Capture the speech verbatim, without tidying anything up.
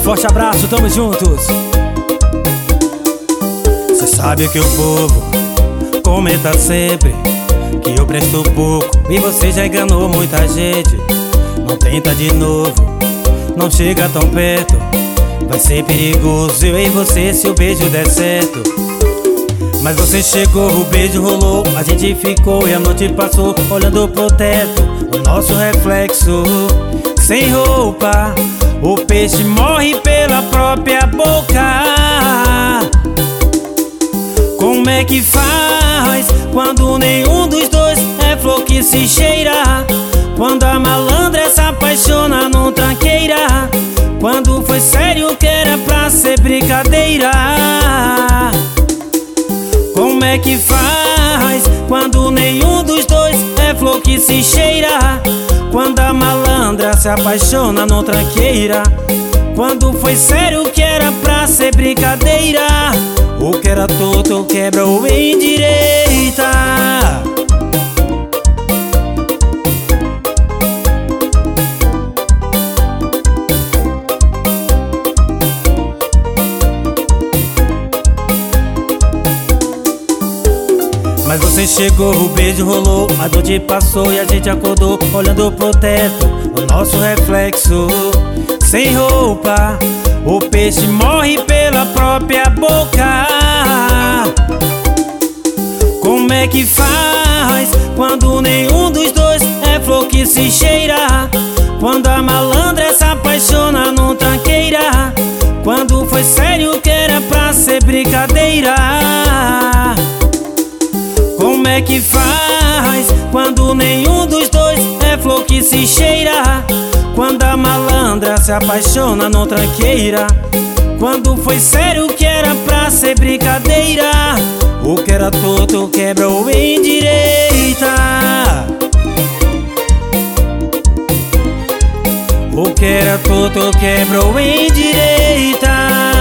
Forte abraço, tamo juntos. Cê sabe que o povo comenta sempre que eu presto pouco e você já enganou muita gente. Não tenta de novo, não chega tão perto, vai ser perigoso eu e você se o beijo der certo. Mas você chegou, o beijo rolou, a gente ficou e a noite passou olhando pro teto, o nosso reflexo. Sem roupa, o peixe morre pela própria boca. Como é que faz quando nenhum dos dois é flor que se cheira? Quando a malandra se apaixona num tranqueira? Quando foi sério que era pra ser brincadeira? Como é que faz quando nenhum dos dois é flor que se cheira? Quando a malandra se apaixona num tranqueira? Quando foi sério que era pra ser brincadeira? O que era torto quebra ou endireita. Mas você chegou, o beijo rolou, a noite passou e a gente acordou olhando pro teto, o nosso reflexo. Sem roupa, o peixe morre pela própria boca. Como é que faz quando nenhum dos dois é flor que se cheira? Quando a malandra se apaixona num tranqueira? Quando foi sério que era pra ser brincadeira? Como é que faz quando nenhum dos dois é flor que se cheira? Quando a malandra se apaixona num tranqueira? Quando foi sério que era pra ser brincadeira? O que era torto quebra ou endireita. O que era torto quebra ou endireita.